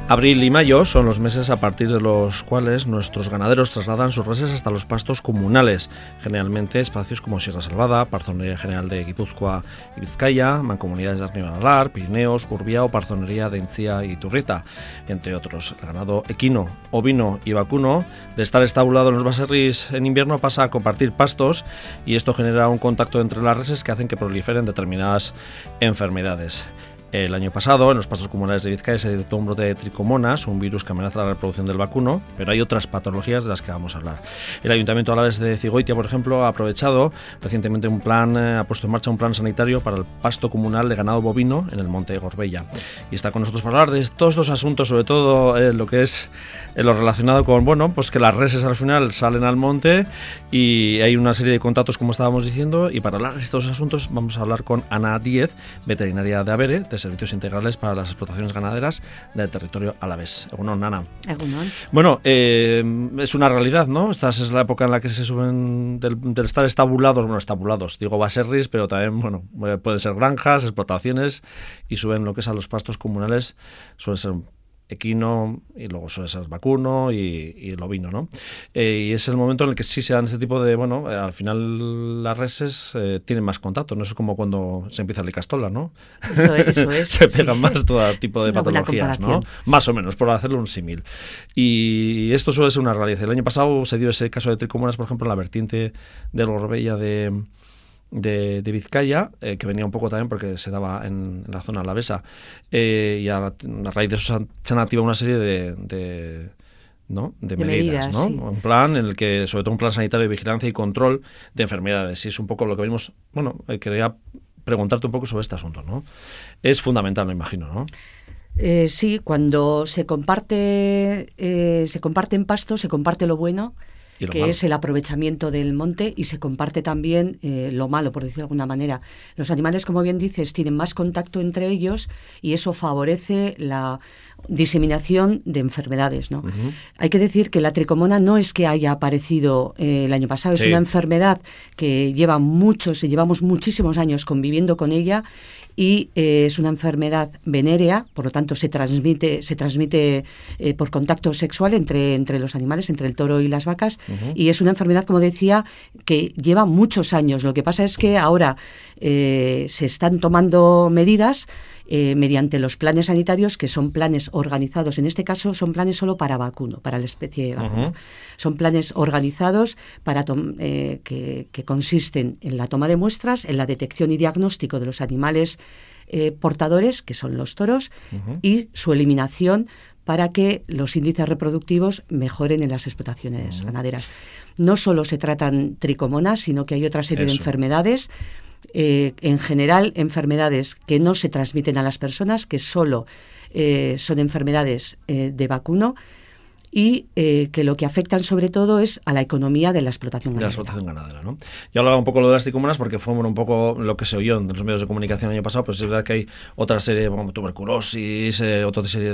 Abril y mayo son los meses a partir de los cuales nuestros ganaderos trasladan sus reses hasta los pastos comunales, generalmente espacios como Sierra Salvada, Parzonería General de Guipúzcoa y Vizcaya, Mancomunidades de Arriba-Nalar, Pirineos, Gurbia o Parzonería de Encía y Turrieta, entre otros. El ganado equino, ovino y vacuno, de estar estabulado en los baserris en invierno, pasa a compartir pastos y esto genera un contacto entre las reses que hacen que proliferen determinadas enfermedades. El año pasado, en los pastos comunales de Vizcaya se detectó un brote de tricomonas, un virus que amenaza la reproducción del vacuno, pero hay otras patologías de las que vamos a hablar. El Ayuntamiento Alavés de Cigoitia, por ejemplo, ha aprovechado recientemente ha puesto en marcha un plan sanitario para el pasto comunal de ganado bovino en el Monte de Gorbella. Y está con nosotros para hablar de todos estos asuntos, sobre todo lo que es lo relacionado con, pues que las reses al final salen al monte y hay una serie de contactos, como estábamos diciendo, y para hablar de estos asuntos vamos a hablar con Ana Díez, veterinaria de Abere, de Servicios Integrales para las Explotaciones Ganaderas del territorio alavés. Egunon, Ana. Egunon. Bueno, es una realidad, ¿no? Esta es la época en la que se suben del estar estabulados, digo baserris, pero también, pueden ser granjas, explotaciones, y suben lo que es a los pastos comunales, suele ser equino y luego suele ser vacuno y el ovino, ¿no? Y es el momento en el que sí se dan este tipo de, al final las reses tienen más contacto, no es como cuando se empieza la castola, ¿no? Eso es. Se pegan más todo tipo de patologías, ¿no? comparación. Más o menos, por hacerle un símil. Y esto suele ser una realidad. El año pasado se dio ese caso de tricomonas, por ejemplo, en la vertiente del Gorbella de Vizcaya, que venía un poco también porque se daba en la zona alavesa, y a raíz de eso se han activado una serie de medidas, ¿no? Sí. Un plan en el que, sobre todo un plan sanitario de vigilancia y control de enfermedades, y es un poco lo que venimos, quería preguntarte un poco sobre este asunto, ¿no? Es fundamental, me imagino, ¿no? Sí, cuando se comparten pastos, se comparte lo bueno, que malo. Es el aprovechamiento del monte, y se comparte también lo malo, por decirlo de alguna manera. Los animales, como bien dices, tienen más contacto entre ellos y eso favorece la diseminación de enfermedades, ¿no? Uh-huh. Hay que decir que la tricomona no es que haya aparecido el año pasado, es una enfermedad que llevamos muchísimos años conviviendo con ella, y es una enfermedad venérea, por lo tanto se transmite por contacto sexual entre los animales, entre el toro y las vacas, uh-huh. Y es una enfermedad, como decía, que lleva muchos años. Lo que pasa es que ahora se están tomando medidas mediante los planes sanitarios, que son planes organizados. En este caso son planes solo para vacuno, para la especie de vacuno. Uh-huh. Son planes organizados que consisten en la toma de muestras, en la detección y diagnóstico de los animales portadores, que son los toros, uh-huh. Y su eliminación para que los índices reproductivos mejoren en las explotaciones uh-huh. ganaderas. No solo se tratan tricomonas, sino que hay otra serie de enfermedades, en general enfermedades que no se transmiten a las personas, que solo son enfermedades de vacuno, y que lo que afectan sobre todo es a la economía de la explotación ganadera. De la explotación ganadera, ¿no? Yo hablaba un poco de las tricomonas porque fue un poco lo que se oyó en los medios de comunicación el año pasado, pero es verdad que hay otra serie, tuberculosis, otra serie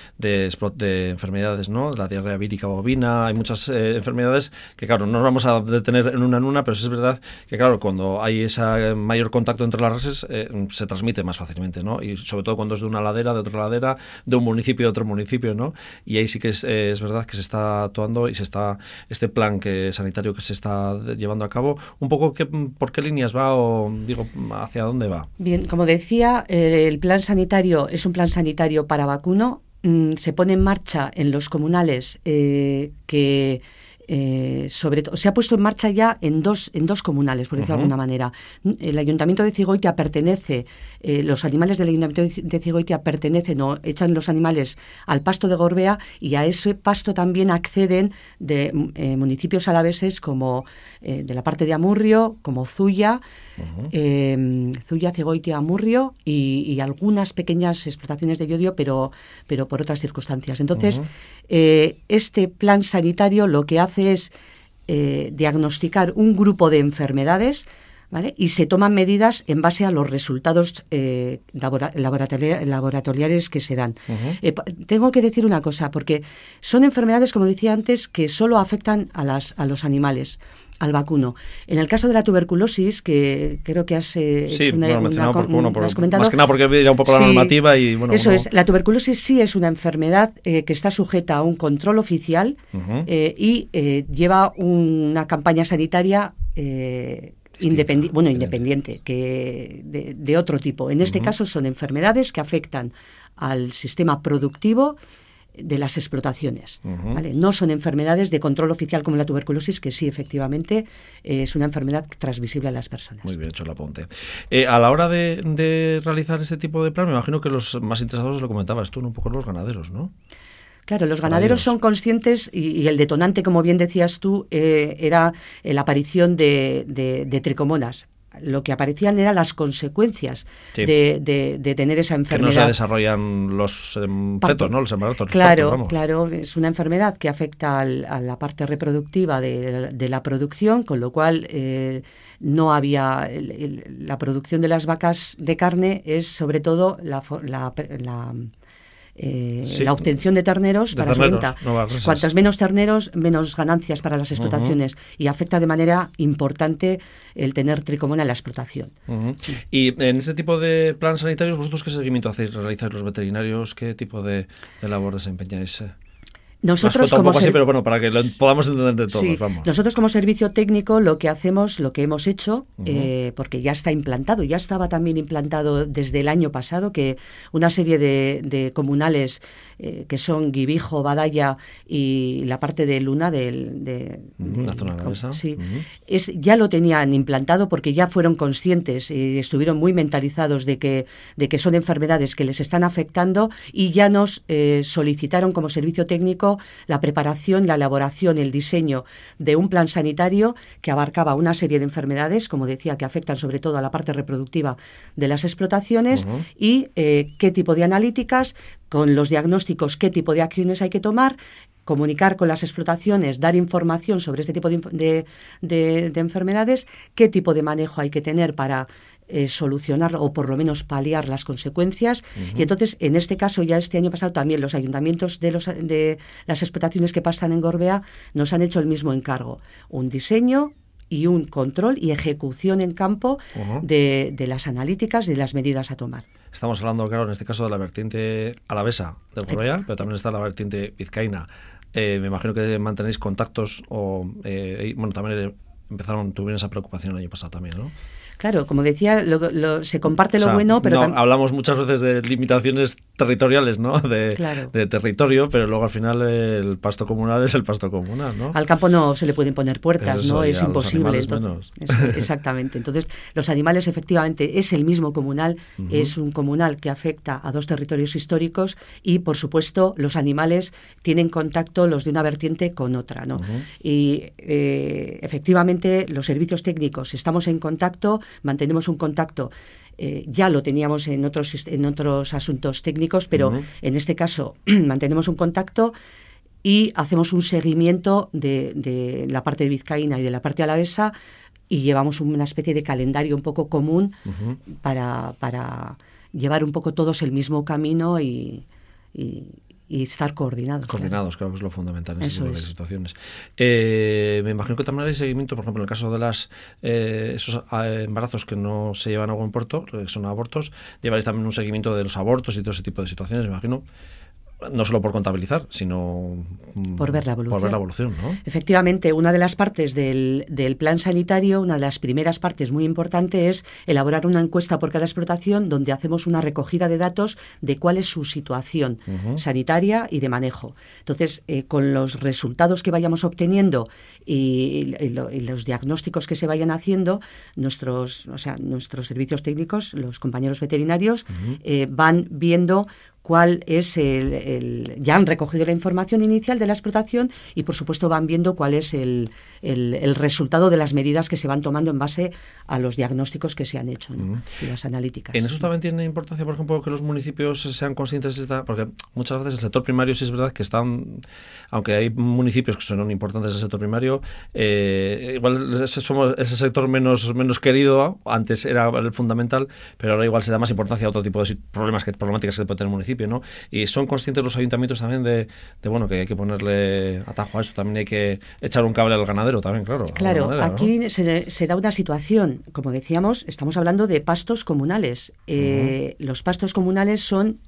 de enfermedades, ¿no? La diarrea vírica bovina, hay muchas enfermedades que, claro, no nos vamos a detener en una, pero sí es verdad que, claro, cuando hay ese mayor contacto entre las reses, se transmite más fácilmente, ¿no? Y sobre todo cuando es de una ladera, de otra ladera, de un municipio a otro municipio, ¿no? Y ahí sí que es verdad que se está actuando y este plan sanitario que se está llevando a cabo. Un poco por qué líneas va hacia dónde va. Bien, como decía, el plan sanitario es un plan sanitario para vacuno. Se pone en marcha en los comunales que sobre todo se ha puesto en marcha ya en dos comunales, por decirlo de alguna manera. El Ayuntamiento de Cigoitia pertenece, los animales del Ayuntamiento de Cigoitia echan los animales al pasto de Gorbea, y a ese pasto también acceden de municipios alaveses como de la parte de Amurrio, como Zuya, Zuya, Cigoitia, Amurrio, y algunas pequeñas explotaciones de Llodio, pero por otras circunstancias. Entonces, este plan sanitario lo que hace es diagnosticar un grupo de enfermedades ¿vale? Y se toman medidas en base a los resultados laboratoriales que se dan. Tengo que decir una cosa, porque son enfermedades, como decía antes, que solo afectan a los animales, al vacuno. En el caso de la tuberculosis, que creo que has hecho has comentado... Más que nada porque era un poco la normativa y... bueno. Eso es. La tuberculosis sí es una enfermedad que está sujeta a un control oficial y lleva una campaña sanitaria independiente, que de otro tipo. En este caso son enfermedades que afectan al sistema productivo de las explotaciones, ¿vale? No son enfermedades de control oficial como la tuberculosis, que sí, efectivamente, es una enfermedad transmisible a las personas. Muy bien hecho el apunte. A la hora de realizar este tipo de plan, me imagino que los más interesados, lo comentabas tú, un poco los ganaderos, ¿no? Claro, los ganaderos son conscientes y el detonante, como bien decías tú, era la aparición de tricomonas. Lo que aparecían eran las consecuencias de tener esa enfermedad. Que no se desarrollan los fetos, ¿no? Los embarazos. Claro, es una enfermedad que afecta a la parte reproductiva de la producción, con lo cual no había... la producción de las vacas de carne es sobre todo la obtención de terneros para su venta. Cuantas menos terneros, menos ganancias para las explotaciones, y afecta de manera importante el tener tricomona en la explotación. Y en este tipo de plan sanitarios, ¿vosotros qué seguimiento hacéis? ¿Realizáis los veterinarios? ¿Qué tipo de labor desempeñáis? Nosotros como pero bueno, para que lo podamos entender de todos, vamos. Nosotros como servicio técnico lo que hacemos, lo que hemos hecho, porque ya está implantado, ya estaba también implantado desde el año pasado, que una serie de comunales que son Guibijo, Badalla y la parte de Luna de la zona alavesa. Ya lo tenían implantado porque ya fueron conscientes y estuvieron muy mentalizados de que son enfermedades que les están afectando, y ya nos solicitaron como servicio técnico la preparación, la elaboración, el diseño de un plan sanitario que abarcaba una serie de enfermedades, como decía, que afectan sobre todo a la parte reproductiva de las explotaciones, y qué tipo de analíticas, con los diagnósticos, qué tipo de acciones hay que tomar, comunicar con las explotaciones, dar información sobre este tipo de enfermedades, qué tipo de manejo hay que tener para solucionar o por lo menos paliar las consecuencias. Y entonces, en este caso, ya este año pasado también los ayuntamientos de las explotaciones que pasan en Gorbea nos han hecho el mismo encargo, un diseño y un control y ejecución en campo de las analíticas, de las medidas a tomar. Estamos hablando, claro, en este caso de la vertiente alavesa del Gorbea, pero también está la vertiente vizcaína. Me imagino que mantenéis contactos también tuvieron esa preocupación el año pasado también, ¿no? Claro, como decía, se comparte lo bueno, pero... hablamos muchas veces de limitaciones territoriales, ¿no? De territorio, pero luego al final el pasto comunal es el pasto comunal, ¿no? Al campo no se le pueden poner puertas, eso, ¿no? Es imposible. Exactamente. Entonces, los animales, efectivamente, es el mismo comunal, es un comunal que afecta a dos territorios históricos y, por supuesto, los animales tienen contacto los de una vertiente con otra, ¿no? Y, efectivamente, los servicios técnicos estamos en contacto, mantenemos un contacto, ya lo teníamos en otros asuntos técnicos, pero en este caso mantenemos un contacto y hacemos un seguimiento de la parte vizcaína y de la parte alavesa, y llevamos una especie de calendario un poco común para llevar un poco todos el mismo camino y estar coordinados. Coordinados, claro que es lo fundamental en este tipo de situaciones. Me imagino que también hay seguimiento, por ejemplo, en el caso de esos embarazos que no se llevan a buen puerto, que son abortos, llevaréis también un seguimiento de los abortos y todo ese tipo de situaciones, me imagino. No solo por contabilizar, sino por ver la evolución. ¿No? Efectivamente, una de las partes del plan sanitario, una de las primeras partes muy importante, es elaborar una encuesta por cada explotación donde hacemos una recogida de datos de cuál es su situación sanitaria y de manejo. Entonces, con los resultados que vayamos obteniendo y los diagnósticos que se vayan haciendo, nuestros servicios técnicos, los compañeros veterinarios, van viendo cuál es ya han recogido la información inicial de la explotación y, por supuesto, van viendo cuál es el resultado de las medidas que se van tomando en base a los diagnósticos que se han hecho, ¿no? Y las analíticas. ¿En eso también tiene importancia, por ejemplo, que los municipios sean conscientes de esta? Porque muchas veces el sector primario sí es verdad que aunque hay municipios que son importantes del sector primario, ganadero, igual somos ese sector menos querido, antes era el fundamental, pero ahora igual se da más importancia a otro tipo de problemáticas que puede tener el municipio, ¿no? Y son conscientes los ayuntamientos también de bueno, que hay que ponerle atajo a esto, también hay que echar un cable al ganadero también, claro. Claro, manera, aquí ¿no? se da una situación, como decíamos, estamos hablando de pastos comunales. Los pastos comunales son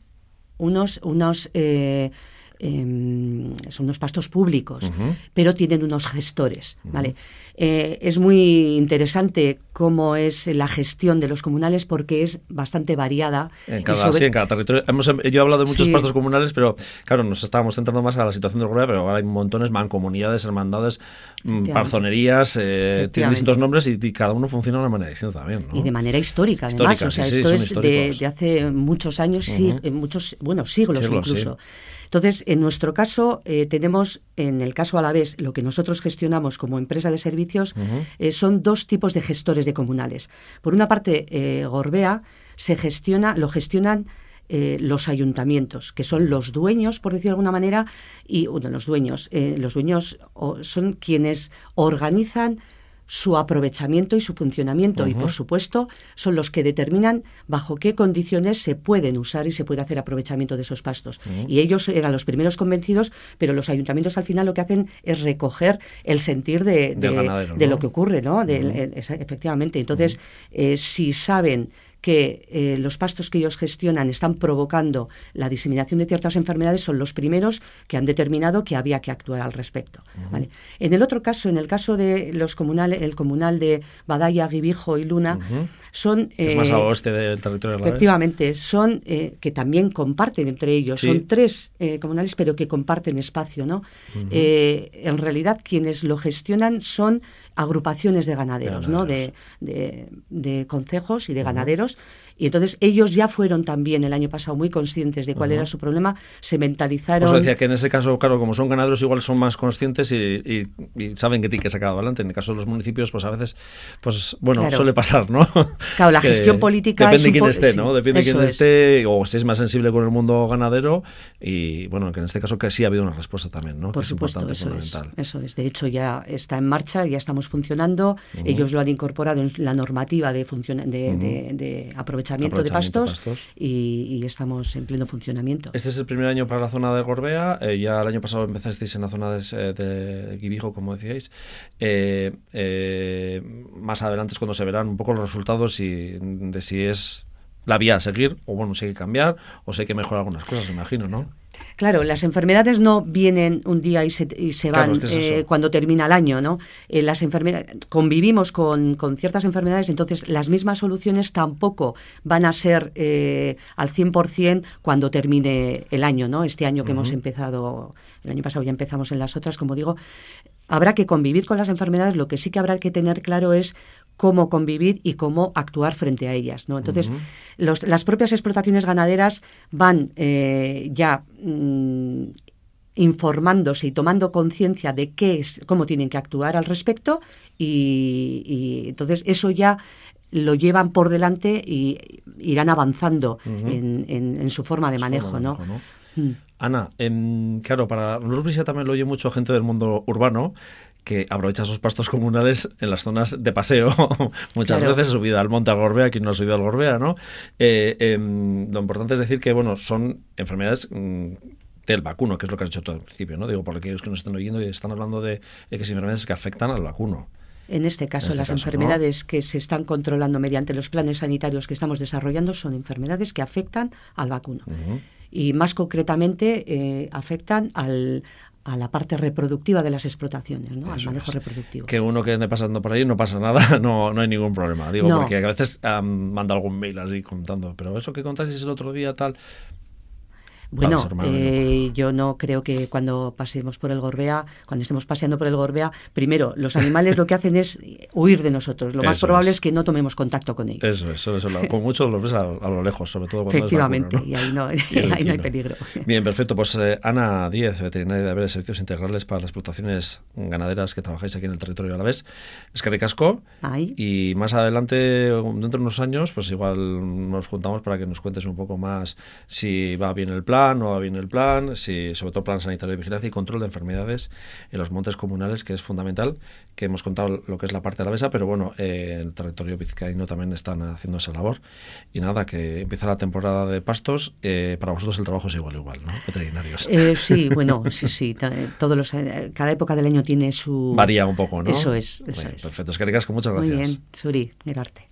son unos pastos públicos, pero tienen unos gestores, ¿vale? Es muy interesante cómo es la gestión de los comunales porque es bastante variada. En cada territorio. Yo he hablado de muchos pastos comunales, pero claro, nos estábamos centrando más a la situación del Gorbea, pero ahora hay montones, mancomunidades, hermandades, parzonerías, tienen distintos nombres y cada uno funciona de una manera distinta también, ¿no? Y de manera histórica, además. O sea, esto es de hace muchos años, siglos incluso. Sí. Entonces, en nuestro caso, tenemos, en el caso Alavés, lo que nosotros gestionamos como empresa de servicios, son dos tipos de gestores de comunales. Por una parte, Gorbea lo gestionan los ayuntamientos, que son los dueños, por decirlo de alguna manera, y los dueños son quienes organizan su aprovechamiento y su funcionamiento y, por supuesto, son los que determinan bajo qué condiciones se pueden usar y se puede hacer aprovechamiento de esos pastos. Y ellos eran los primeros convencidos, pero los ayuntamientos al final lo que hacen es recoger el sentir de lo que ocurre, ¿no? Efectivamente. Entonces, si saben que los pastos que ellos gestionan están provocando la diseminación de ciertas enfermedades, son los primeros que han determinado que había que actuar al respecto. ¿Vale? En el otro caso, en el caso de los comunales, el comunal de Badaya, Guibijo y Luna, son... es más al oeste del territorio de Alavés. Efectivamente, son que también comparten entre ellos. Sí. Son tres comunales, pero que comparten espacio, ¿no? En realidad, quienes lo gestionan son agrupaciones de ganaderos, ¿no? De concejos y de ganaderos. Y entonces ellos ya fueron también el año pasado muy conscientes de cuál era su problema, se mentalizaron. Os decía que en ese caso, claro, como son ganaderos, igual son más conscientes y saben que tienen que sacar adelante. En el caso de los municipios, pues a veces, pues bueno, claro, suele pasar, ¿no? Claro, la gestión política depende de quién esté, ¿no? Depende de quién esté, o si es más sensible con el mundo ganadero. Y bueno, que en este caso que sí ha habido una respuesta también, ¿no? Por supuesto, eso es. De hecho, ya está en marcha, ya estamos funcionando. Ellos lo han incorporado en la normativa de aprovechamiento de pastos. Y estamos en pleno funcionamiento. Este es el primer año para la zona de Gorbea. Ya el año pasado empezasteis en la zona de Guibijo, como decíais. Más adelante es cuando se verán un poco los resultados de si es la vía a seguir, o bueno, si hay que cambiar, o si hay que mejorar algunas cosas, me imagino, ¿no? Claro, las enfermedades no vienen un día y se van, claro, es cuando termina el año, ¿no? Las enfermedades, convivimos con ciertas enfermedades, entonces las mismas soluciones tampoco van a ser al 100% cuando termine el año, ¿no? Este año que hemos empezado, el año pasado ya empezamos en las otras, como digo, habrá que convivir con las enfermedades. Lo que sí que habrá que tener claro es cómo convivir y cómo actuar frente a ellas, ¿no? Entonces, las propias explotaciones ganaderas van informándose y tomando conciencia de cómo tienen que actuar al respecto y entonces eso ya lo llevan por delante y irán avanzando en su forma de manejo, ¿no? Ana, claro, para nosotros también lo oye mucho gente del mundo urbano que aprovecha esos pastos comunales en las zonas de paseo. Muchas veces he subido al monte al Gorbea, quien no ha subido al Gorbea, ¿no? Lo importante es decir que, bueno, son enfermedades del vacuno, que es lo que has dicho tú al principio, ¿no? Digo, por aquellos que nos están oyendo y están hablando de que son enfermedades que afectan al vacuno. En este caso, las enfermedades que se están controlando mediante los planes sanitarios que estamos desarrollando son enfermedades que afectan al vacuno. Y más concretamente afectan a la parte reproductiva de las explotaciones, ¿no? Al manejo reproductivo. Que uno que ande pasando por ahí no pasa nada, no hay ningún problema. Digo, porque a veces manda algún mail así contando, pero eso que contasteis el otro día, tal... Bueno, yo no creo que cuando pasemos por el Gorbea, cuando estemos paseando por el Gorbea, primero, los animales lo que hacen es huir de nosotros. Lo más probable es que no tomemos contacto con ellos. Eso con mucho los ves a lo lejos, sobre todo cuando efectivamente, es vacuno, ¿no? Y ahí no hay peligro. Bien, perfecto. Pues Ana Díez, veterinaria de Alavés, Servicios Integrales para las Explotaciones Ganaderas que trabajáis aquí en el territorio de Alavés. Eskerrik asko. Y más adelante, dentro de unos años, pues igual nos juntamos para que nos cuentes un poco más si va bien el plan, plan, no va bien el plan, sí, sobre todo plan sanitario de vigilancia y control de enfermedades en los montes comunales, que es fundamental, que hemos contado lo que es la parte alavesa, pero bueno, en el territorio vizcaíno también están haciendo esa labor. Y nada, que empieza la temporada de pastos, para vosotros el trabajo es igual, ¿no? Veterinarios. Sí, bueno, sí. Cada época del año tiene su... Varía un poco, ¿no? Eso es. Perfecto, es que ricas, con muchas gracias. Muy bien, Suri, Gerarte.